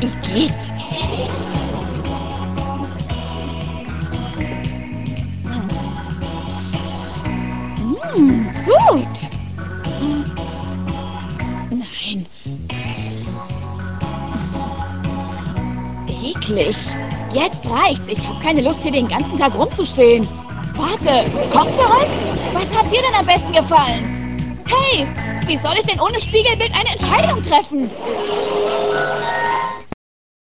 Igitt. Gut. Nein. Eklig. Jetzt reicht's. Ich habe keine Lust, hier den ganzen Tag rumzustehen. Warte, komm zurück. Was hat dir denn am besten gefallen? Hey, wie soll ich denn ohne Spiegelbild eine Entscheidung treffen?